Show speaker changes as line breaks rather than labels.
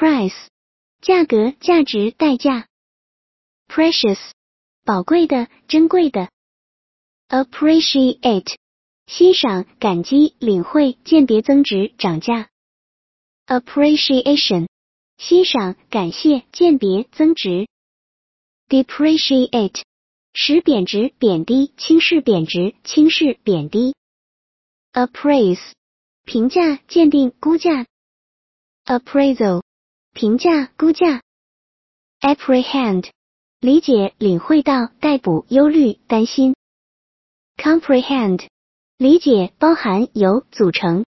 price， 价格、价值、代价。precious， 宝贵的、珍贵的。appreciate， 欣赏、感激、领会、鉴别、增值、涨价。appreciation， 欣赏、感谢、鉴别、增值。depreciate， 使贬值、贬低、轻视、贬值、轻视、贬低。appraise， 评价、鉴定、估价。appraisal， 评价、估价。apprehend， 理解、领会到、逮捕、忧虑、担心。comprehend， 理解、包含、由、组成。